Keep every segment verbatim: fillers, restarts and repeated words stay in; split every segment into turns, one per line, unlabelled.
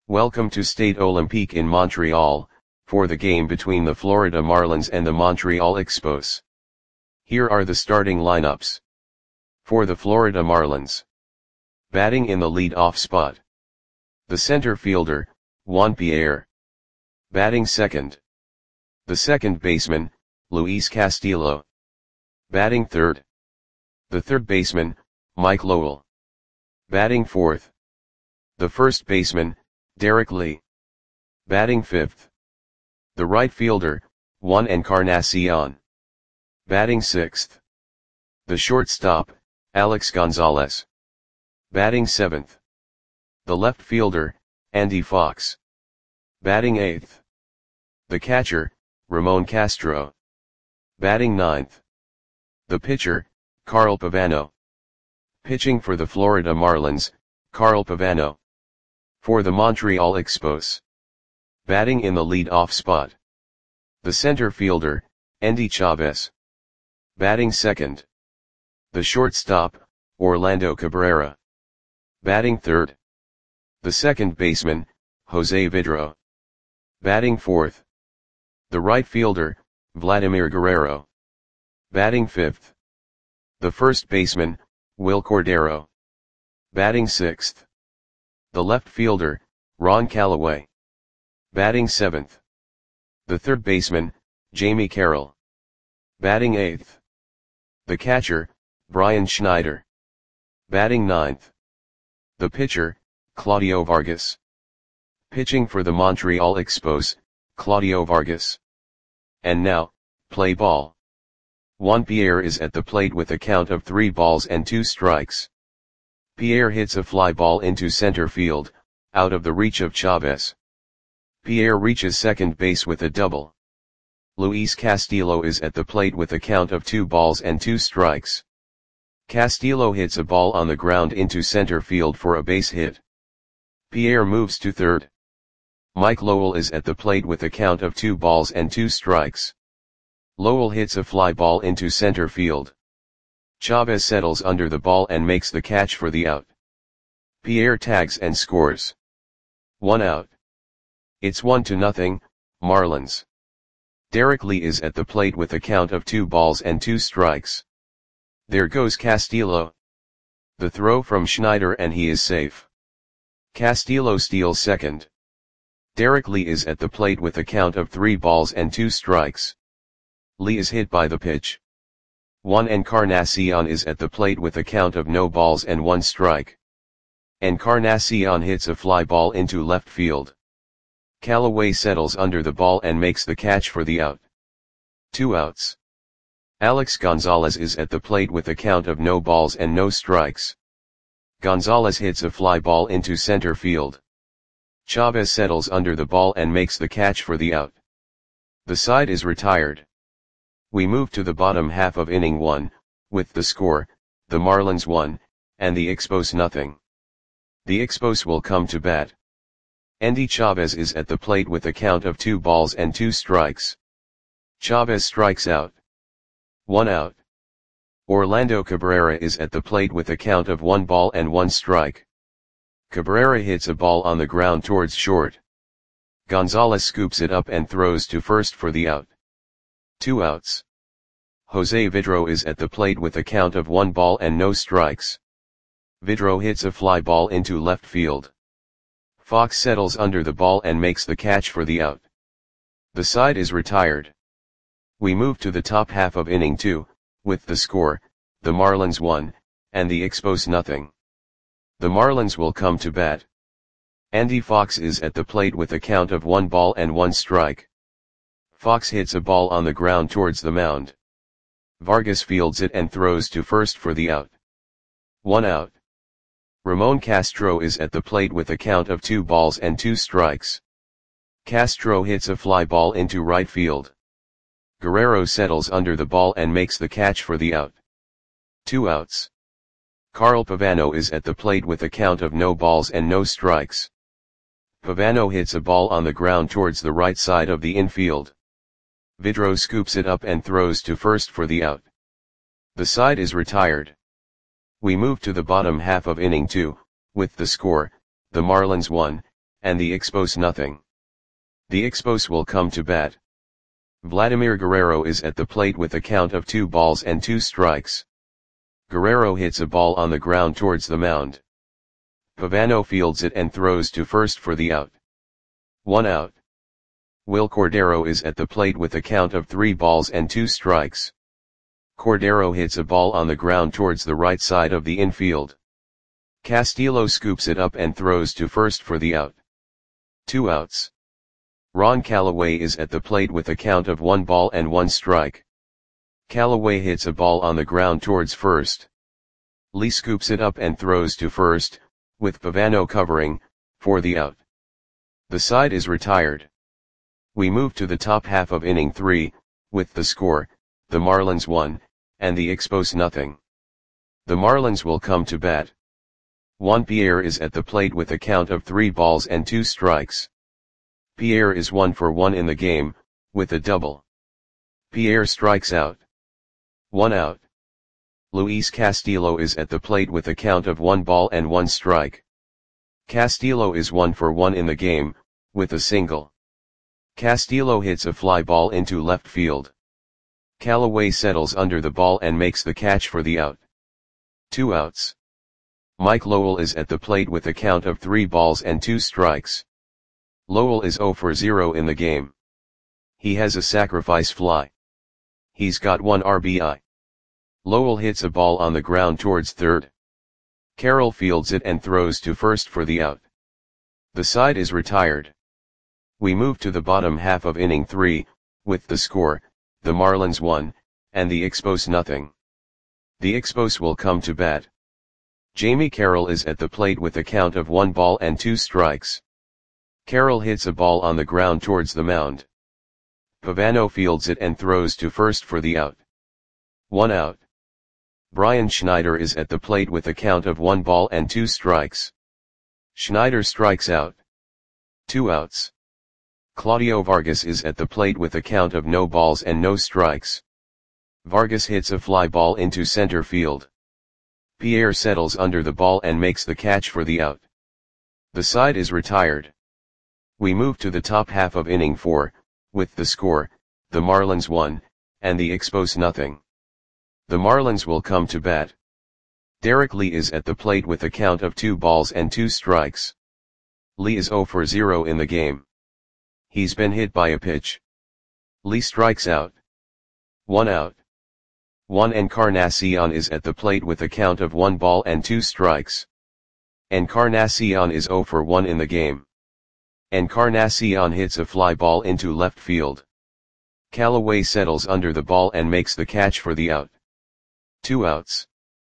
Welcome to Stade Olympique in Montreal, for the game between the Florida Marlins and the Montreal Expos. Here are the starting lineups. For the Florida Marlins. Batting in the lead-off spot. The center fielder, Juan Pierre. Batting second. The second baseman, Luis Castillo. Batting third. The third baseman, Mike Lowell. Batting fourth. The first baseman, Derek Lee. Batting fifth. The right fielder, Juan Encarnacion. Batting sixth. The shortstop, Alex Gonzalez. Batting seventh. The left fielder, Andy Fox. Batting eighth. The catcher, Ramon Castro. Batting ninth. The pitcher, Carl Pavano. Pitching for the Florida Marlins, Carl Pavano. For the Montreal Expos. Batting in the lead-off spot. The center fielder, Endy Chavez. Batting second. The shortstop, Orlando Cabrera. Batting third. The second baseman, Jose Vidro. Batting fourth. The right fielder, Vladimir Guerrero. Batting fifth. The first baseman, Will Cordero. Batting sixth. The left fielder, Ron Callaway. Batting seventh. The third baseman, Jamie Carroll. Batting eighth. The catcher, Brian Schneider. Batting ninth. The pitcher, Claudio Vargas. Pitching for the Montreal Expos, Claudio Vargas. And now, play ball. Juan Pierre is at the plate with a count of three balls and two strikes. Pierre hits a fly ball into center field, out of the reach of Chavez. Pierre reaches second base with a double. Luis Castillo is at the plate with a count of two balls and two strikes. Castillo hits a ball on the ground into center field for a base hit. Pierre moves to third. Mike Lowell is at the plate with a count of two balls and two strikes. Lowell hits a fly ball into center field. Chavez settles under the ball and makes the catch for the out. Pierre tags and scores. One out. It's one to nothing, Marlins. Derek Lee is at the plate with a count of two balls and two strikes. There goes Castillo. The throw from Schneider and he is safe. Castillo steals second. Derek Lee is at the plate with a count of three balls and two strikes. Lee is hit by the pitch. Juan Encarnacion is at the plate with a count of no balls and one strike. Encarnacion hits a fly ball into left field. Callaway settles under the ball and makes the catch for the out. Two outs. Alex Gonzalez is at the plate with a count of no balls and no strikes. Gonzalez hits a fly ball into center field. Chavez settles under the ball and makes the catch for the out. The side is retired. We move to the bottom half of inning one, with the score, the Marlins one, and the Expos nothing. The Expos will come to bat. Endy Chavez is at the plate with a count of two balls and two strikes. Chavez strikes out. One out. Orlando Cabrera is at the plate with a count of one ball and one strike. Cabrera hits a ball on the ground towards short. Gonzalez scoops it up and throws to first for the out. Two outs. Jose Vidro is at the plate with a count of one ball and no strikes. Vidro hits a fly ball into left field. Fox settles under the ball and makes the catch for the out. The side is retired. We move to the top half of inning two, with the score, the Marlins one, and the Expos nothing. The Marlins will come to bat. Andy Fox is at the plate with a count of one ball and one strike. Fox hits a ball on the ground towards the mound. Vargas fields it and throws to first for the out. One out. Ramon Castro is at the plate with a count of two balls and two strikes. Castro hits a fly ball into right field. Guerrero settles under the ball and makes the catch for the out. Two outs. Carl Pavano is at the plate with a count of no balls and no strikes. Pavano hits a ball on the ground towards the right side of the infield. Vidro scoops it up and throws to first for the out. The side is retired. We move to the bottom half of inning two, with the score, the Marlins one, and the Expos nothing. The Expos will come to bat. Vladimir Guerrero is at the plate with a count of two balls and two strikes. Guerrero hits a ball on the ground towards the mound. Pavano fields it and throws to first for the out. One out. Will Cordero is at the plate with a count of three balls and two strikes. Cordero hits a ball on the ground towards the right side of the infield. Castillo scoops it up and throws to first for the out. Two outs. Ron Callaway is at the plate with a count of one ball and one strike. Callaway hits a ball on the ground towards first. Lee scoops it up and throws to first, with Pavano covering, for the out. The side is retired. We move to the top half of inning three, with the score, the Marlins one, and the Expos nothing. The Marlins will come to bat. Juan Pierre is at the plate with a count of three balls and two strikes. Pierre is one for one in the game, with a double. Pierre strikes out. One out. Luis Castillo is at the plate with a count of one ball and one strike. Castillo is one for one in the game, with a single. Castillo hits a fly ball into left field. Callaway settles under the ball and makes the catch for the out. Two outs. Mike Lowell is at the plate with a count of three balls and two strikes. Lowell is zero for zero in the game. He has a sacrifice fly. He's got one R B I. Lowell hits a ball on the ground towards third. Carroll fields it and throws to first for the out. The side is retired. We move to the bottom half of inning three, with the score, the Marlins one, and the Expos nothing. The Expos will come to bat. Jamie Carroll is at the plate with a count of one ball and two strikes. Carroll hits a ball on the ground towards the mound. Pavano fields it and throws to first for the out. One out. Brian Schneider is at the plate with a count of one ball and two strikes. Schneider strikes out. Two outs. Claudio Vargas is at the plate with a count of no balls and no strikes. Vargas hits a fly ball into center field. Pierre settles under the ball and makes the catch for the out. The side is retired. We move to the top half of inning four, with the score, the Marlins one, and the Expos nothing. The Marlins will come to bat. Derek Lee is at the plate with a count of two balls and two strikes. Lee is zero for zero in the game. He's been hit by a pitch. Lee strikes out. One out. Juan Encarnacion is at the plate with a count of one ball and two strikes. Encarnacion is zero for one in the game. Encarnacion hits a fly ball into left field. Callaway settles under the ball and makes the catch for the out. Two outs.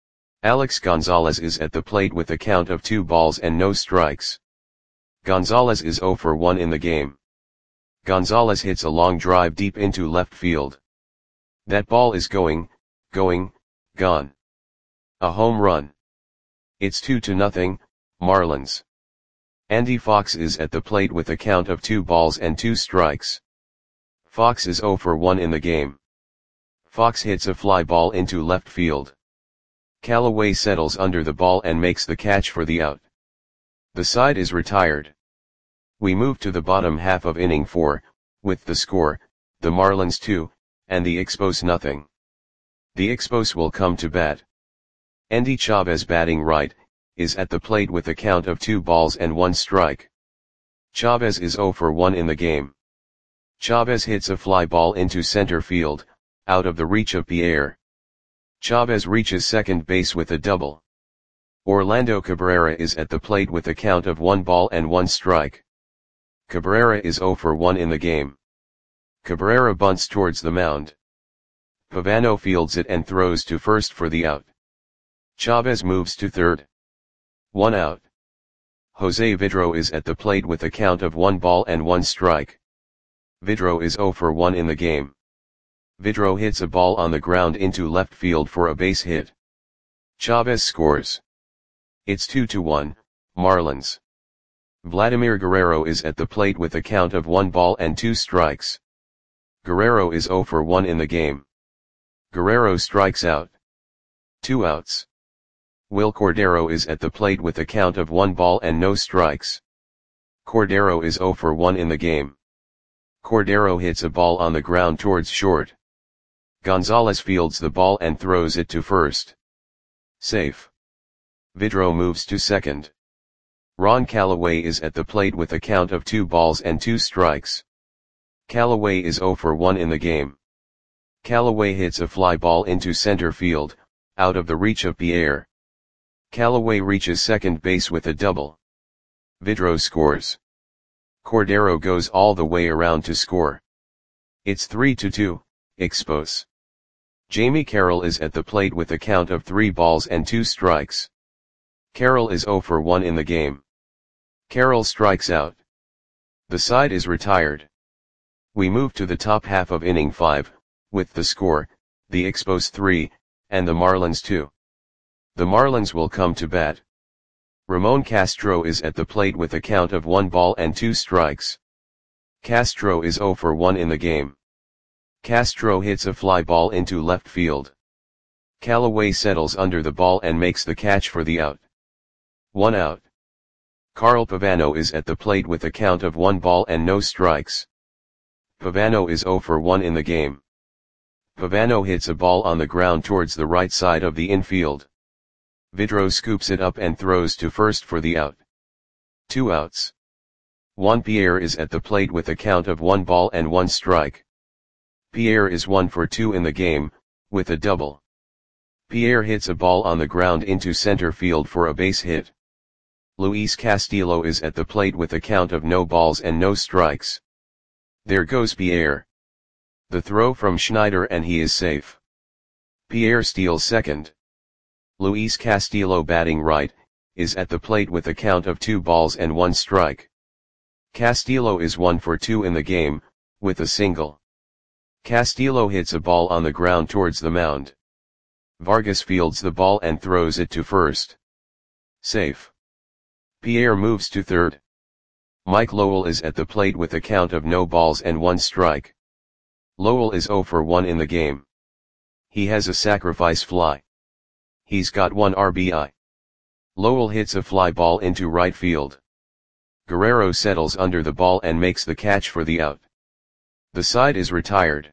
Alex Gonzalez is at the plate with a count of two balls and no strikes. Gonzalez is zero for one in the game. Gonzalez hits a long drive deep into left field. That ball is going, going, gone. A home run. It's two to nothing, Marlins. Andy Fox is at the plate with a count of two balls and two strikes. Fox is zero for one in the game. Fox hits a fly ball into left field. Callaway settles under the ball and makes the catch for the out. The side is retired. We move to the bottom half of inning four, with the score, the Marlins two, and the Expos nothing. The Expos will come to bat. Andy Chavez, batting right, is at the plate with a count of two balls and one strike. Chavez is zero for one in the game. Chavez hits a fly ball into center field, out of the reach of Pierre. Chavez reaches second base with a double. Orlando Cabrera is at the plate with a count of one ball and one strike. Cabrera is zero for one in the game. Cabrera bunts towards the mound. Pavano fields it and throws to first for the out. Chavez moves to third. One out. Jose Vidro is at the plate with a count of one ball and one strike. Vidro is zero for one in the game. Vidro hits a ball on the ground into left field for a base hit. Chavez scores. It's two to one, Marlins. Vladimir Guerrero is at the plate with a count of one ball and two strikes. Guerrero is zero for one in the game. Guerrero strikes out. Two outs. Will Cordero is at the plate with a count of one ball and no strikes. Cordero is zero for one in the game. Cordero hits a ball on the ground towards short. Gonzalez fields the ball and throws it to first. Safe. Vidro moves to second. Ron Callaway is at the plate with a count of two balls and two strikes. Callaway is zero for one in the game. Callaway hits a fly ball into center field, out of the reach of Pierre. Callaway reaches second base with a double. Vidro scores. Cordero goes all the way around to score. It's three to two, Expos. Jamie Carroll is at the plate with a count of three balls and two strikes. Carroll is zero for one in the game. Carroll strikes out. The side is retired. We move to the top half of inning five, with the score, the Expos three, and the Marlins two. The Marlins will come to bat. Ramon Castro is at the plate with a count of one ball and two strikes. Castro is zero for one in the game. Castro hits a fly ball into left field. Callaway settles under the ball and makes the catch for the out. One out. Carl Pavano is at the plate with a count of one ball and no strikes. Pavano is zero for one in the game. Pavano hits a ball on the ground towards the right side of the infield. Vidro scoops it up and throws to first for the out. Two outs. Juan Pierre is at the plate with a count of one ball and one strike. Pierre is one for two in the game, with a double. Pierre hits a ball on the ground into center field for a base hit. Luis Castillo is at the plate with a count of no balls and no strikes. There goes Pierre. The throw from Schneider and he is safe. Pierre steals second. Luis Castillo, batting right, is at the plate with a count of two balls and one strike. Castillo is one for two in the game, with a single. Castillo hits a ball on the ground towards the mound. Vargas fields the ball and throws it to first. Safe. Pierre moves to third. Mike Lowell is at the plate with a count of no balls and one strike. Lowell is zero for one in the game. He has a sacrifice fly. He's got one R B I. Lowell hits a fly ball into right field. Guerrero settles under the ball and makes the catch for the out. The side is retired.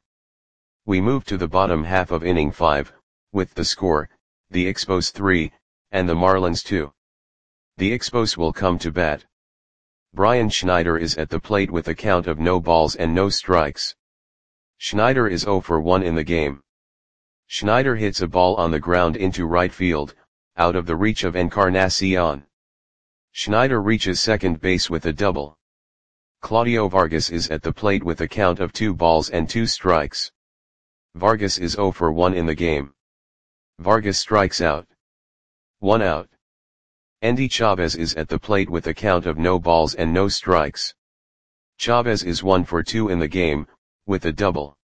We move to the bottom half of inning five, with the score, the Expos three, and the Marlins two. The Expos will come to bat. Brian Schneider is at the plate with a count of no balls and no strikes. Schneider is zero for one in the game. Schneider hits a ball on the ground into right field, out of the reach of Encarnacion. Schneider reaches second base with a double. Claudio Vargas is at the plate with a count of two balls and two strikes. Vargas is zero for one in the game. Vargas strikes out. One out. Andy Chavez is at the plate with a count of no balls and no strikes. Chavez is one for two in the game, with a double.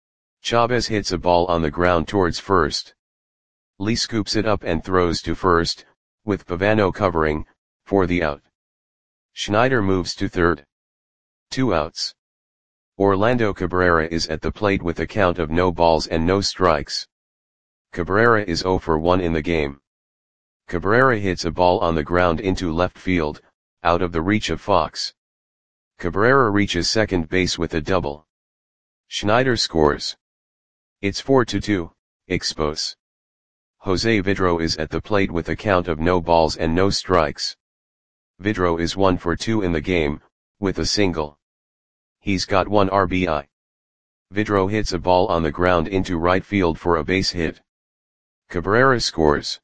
Chavez hits a ball on the ground towards first. Lee scoops it up and throws to first, with Pavano covering, for the out. Schneider moves to third. Two outs. Orlando Cabrera is at the plate with a count of no balls and no strikes. Cabrera is zero for one in the game. Cabrera hits a ball on the ground into left field, out of the reach of Fox. Cabrera reaches second base with a double. Schneider scores. It's four to two, Expos. Jose Vidro is at the plate with a count of no balls and no strikes. Vidro is one for two in the game, with a single. He's got one R B I. Vidro hits a ball on the ground into right field for a base hit. Cabrera scores.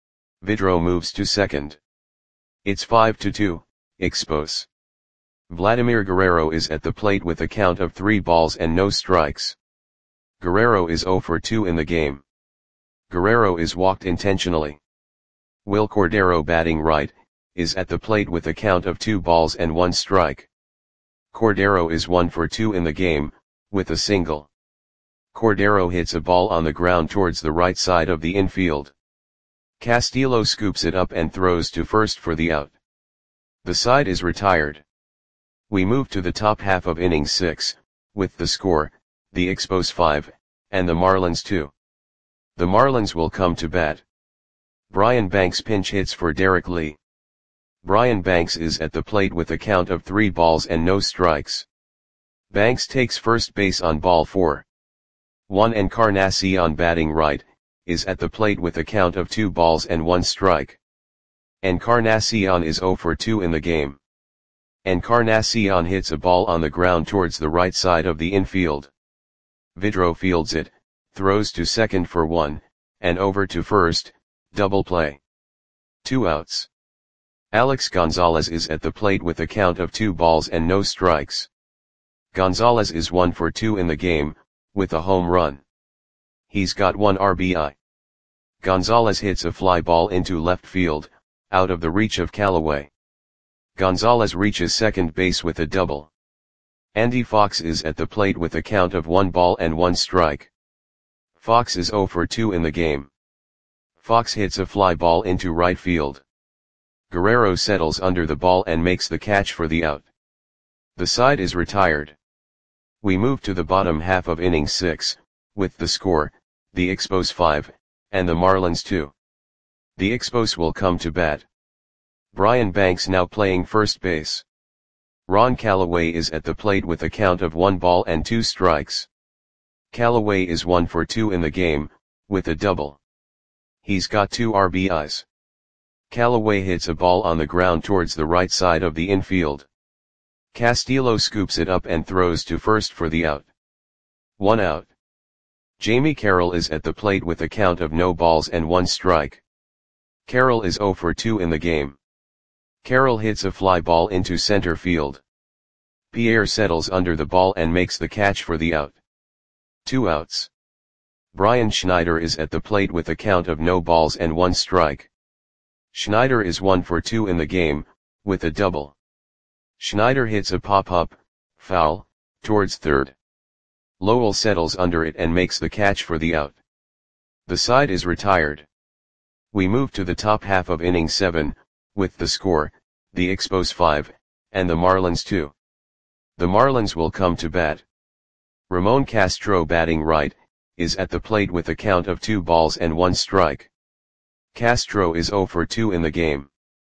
Vidro moves to second. It's five to two, Expos. Vladimir Guerrero is at the plate with a count of three balls and no strikes. Guerrero is zero for two in the game. Guerrero is walked intentionally. Will Cordero, batting right, is at the plate with a count of two balls and one strike. Cordero is one for two in the game, with a single. Cordero hits a ball on the ground towards the right side of the infield. Castillo scoops it up and throws to first for the out. The side is retired. We move to the top half of inning six, with the score, the Expos five, and the Marlins two. The Marlins will come to bat. Brian Banks pinch hits for Derek Lee. Brian Banks is at the plate with a count of three balls and no strikes. Banks takes first base on ball four. one Encarnacion batting right, is at the plate with a count of two balls and one strike. Encarnacion is zero for two in the game. Encarnacion hits a ball on the ground towards the right side of the infield. Vidro fields it, throws to second for one, and over to first, double play. Two outs. Alex Gonzalez is at the plate with a count of two balls and no strikes. Gonzalez is one for two in the game, with a home run. He's got one R B I. Gonzalez hits a fly ball into left field, out of the reach of Callaway. Gonzalez reaches second base with a double. Andy Fox is at the plate with a count of one ball and one strike. Fox is zero for two in the game. Fox hits a fly ball into right field. Guerrero settles under the ball and makes the catch for the out. The side is retired. We move to the bottom half of inning six, with the score, the Expos five, and the Marlins two. The Expos will come to bat. Brian Banks now playing first base. Ron Callaway is at the plate with a count of one ball and two strikes. Callaway is one for two in the game, with a double. He's got two R B Is. Callaway hits a ball on the ground towards the right side of the infield. Castillo scoops it up and throws to first for the out. One out. Jamie Carroll is at the plate with a count of no balls and one strike. Carroll is zero for two in the game. Carroll hits a fly ball into center field. Pierre settles under the ball and makes the catch for the out. Two outs. Brian Schneider is at the plate with a count of no balls and one strike. Schneider is one for two in the game, with a double. Schneider hits a pop-up, foul, towards third. Lowell settles under it and makes the catch for the out. The side is retired. We move to the top half of inning seven, with the score, the Expos five, and the Marlins two. The Marlins will come to bat. Ramon Castro batting right, is at the plate with a count of two balls and one strike. Castro is zero for two in the game.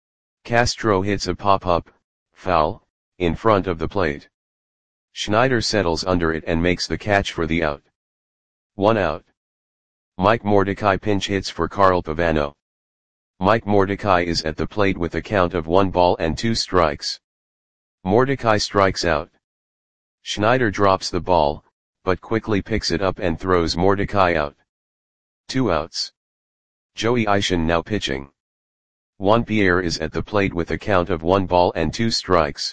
Castro hits a pop-up, foul, in front of the plate. Schneider settles under it and makes the catch for the out. One out. Mike Mordecai pinch hits for Carl Pavano. Mike Mordecai is at the plate with a count of one ball and two strikes. Mordecai strikes out. Schneider drops the ball, but quickly picks it up and throws Mordecai out. Two outs. Joey Ishon now pitching. Juan Pierre is at the plate with a count of one ball and two strikes.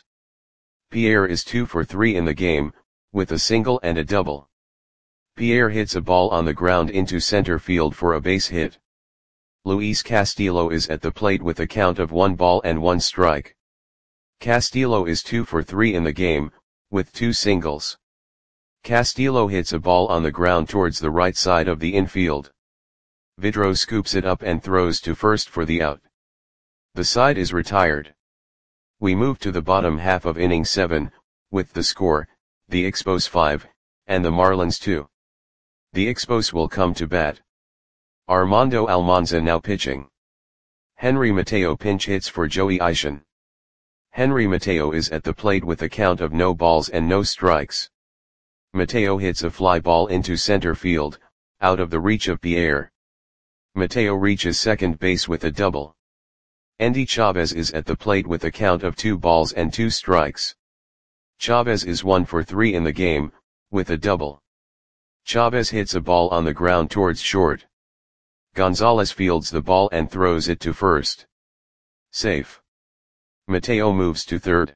Pierre is two for three in the game, with a single and a double. Pierre hits a ball on the ground into center field for a base hit. Luis Castillo is at the plate with a count of one ball and one strike. Castillo is two for three in the game, with two singles. Castillo hits a ball on the ground towards the right side of the infield. Vidro scoops it up and throws to first for the out. The side is retired. We move to the bottom half of inning seven, with the score, the Expos five, and the Marlins two. The Expos will come to bat. Armando Almanza now pitching. Henry Mateo pinch hits for Joey Ishon. Henry Mateo is at the plate with a count of no balls and no strikes. Mateo hits a fly ball into center field, out of the reach of Pierre. Mateo reaches second base with a double. Andy Chavez is at the plate with a count of two balls and two strikes. Chavez is one for three in the game, with a double. Chavez hits a ball on the ground towards short. Gonzalez fields the ball and throws it to first. Safe. Mateo moves to third.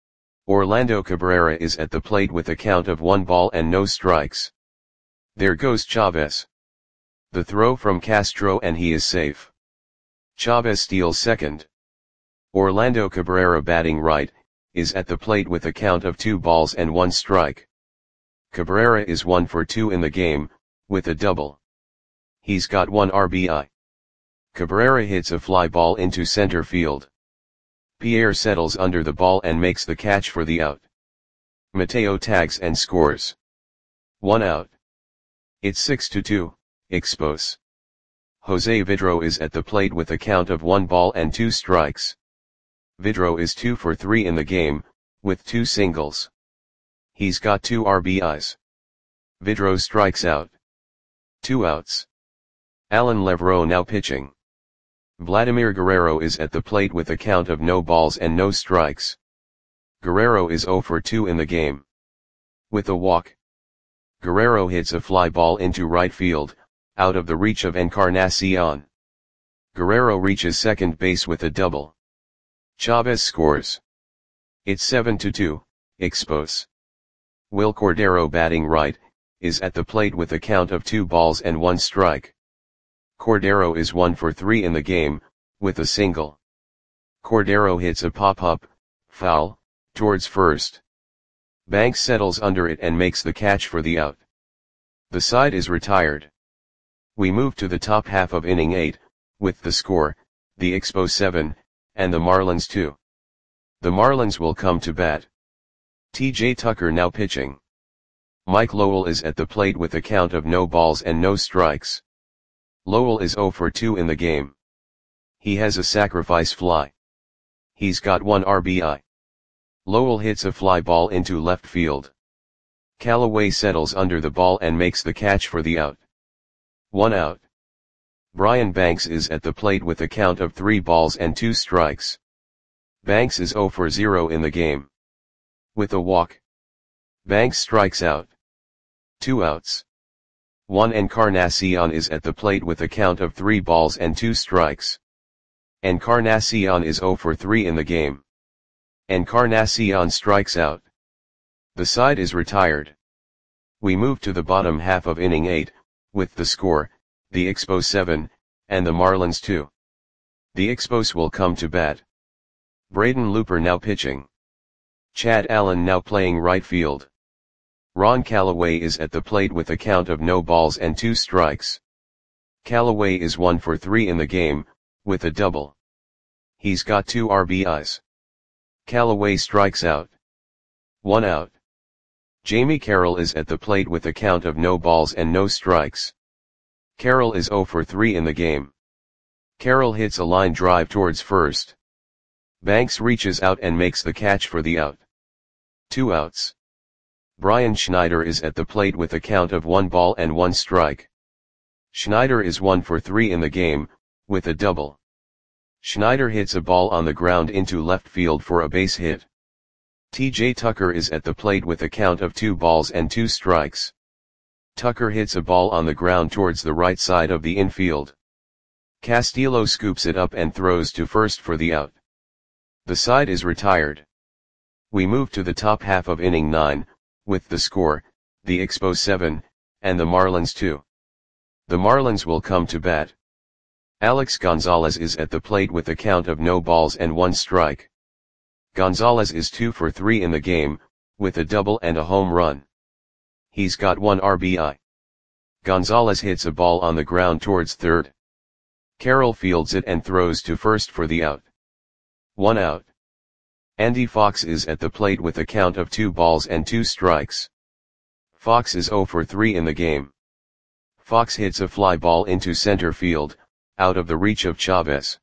Orlando Cabrera is at the plate with a count of one ball and no strikes. There goes Chavez. The throw from Castro and he is safe. Chavez steals second. Orlando Cabrera batting right, is at the plate with a count of two balls and one strike. Cabrera is one for two in the game, with a double. He's got one R B I. Cabrera hits a fly ball into center field. Pierre settles under the ball and makes the catch for the out. Mateo tags and scores. One out. It's six to two, Expos. Jose Vidro is at the plate with a count of one ball and two strikes. Vidro is two for three in the game, with two singles. He's got two R B Is. Vidro strikes out. Two outs. Alan Levroux now pitching. Vladimir Guerrero is at the plate with a count of no balls and no strikes. Guerrero is zero for two in the game. With a walk. Guerrero hits a fly ball into right field, out of the reach of Encarnacion. Guerrero reaches second base with a double. Chavez scores. It's seven to two, Expos. Will Cordero, batting right, is at the plate with a count of two balls and one strike. Cordero is one for three in the game, with a single. Cordero hits a pop-up, foul, towards first. Banks settles under it and makes the catch for the out. The side is retired. We move to the top half of inning eight, with the score, the Expos seven, and the Marlins two. The Marlins will come to bat. T J Tucker now pitching. Mike Lowell is at the plate with a count of no balls and no strikes. Lowell is zero for two in the game. He has a sacrifice fly. He's got one R B I. Lowell hits a fly ball into left field. Callaway settles under the ball and makes the catch for the out. One out. Brian Banks is at the plate with a count of three balls and two strikes. Banks is zero for zero in the game. With a walk. Banks strikes out. Two outs. Juan Encarnacion is at the plate with a count of three balls and two strikes. Encarnacion is zero for three in the game. Encarnacion strikes out. The side is retired. We move to the bottom half of inning eight, with the score, the Expos seven, and the Marlins two. The Expos will come to bat. Braden Looper now pitching. Chad Allen now playing right field. Ron Callaway is at the plate with a count of no balls and two strikes. Callaway is one for three in the game, with a double. He's got two R B Is. Callaway strikes out. One out. Jamie Carroll is at the plate with a count of no balls and no strikes. Carroll is zero for three in the game. Carroll hits a line drive towards first. Banks reaches out and makes the catch for the out. Two outs. Brian Schneider is at the plate with a count of one ball and one strike. Schneider is one for three in the game, with a double. Schneider hits a ball on the ground into left field for a base hit. T J Tucker is at the plate with a count of two balls and two strikes. Tucker hits a ball on the ground towards the right side of the infield. Castillo scoops it up and throws to first for the out. The side is retired. We move to the top half of inning nine, with the score, the Expos seven, and the Marlins two. The Marlins will come to bat. Alex Gonzalez is at the plate with a count of no balls and one strike. Gonzalez is two for three in the game, with a double and a home run. He's got one R B I. Gonzalez hits a ball on the ground towards third. Carroll fields it and throws to first for the out. One out. Andy Fox is at the plate with a count of two balls and two strikes. Fox is zero for three in the game. Fox hits a fly ball into center field, out of the reach of Chavez.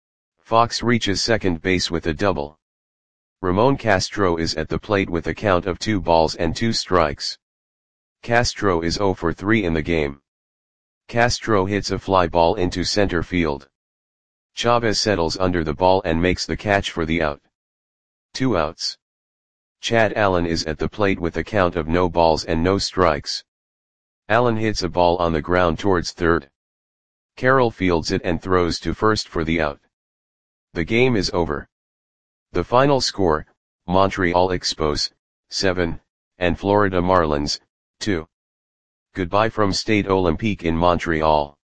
Fox reaches second base with a double. Ramon Castro is at the plate with a count of two balls and two strikes. Castro is zero for three in the game. Castro hits a fly ball into center field. Chavez settles under the ball and makes the catch for the out. Two outs. Chad Allen is at the plate with a count of no balls and no strikes. Allen hits a ball on the ground towards third. Carroll fields it and throws to first for the out. The game is over. The final score, Montreal Expos, seven, and Florida Marlins, two. Goodbye from Stade Olympique in Montreal.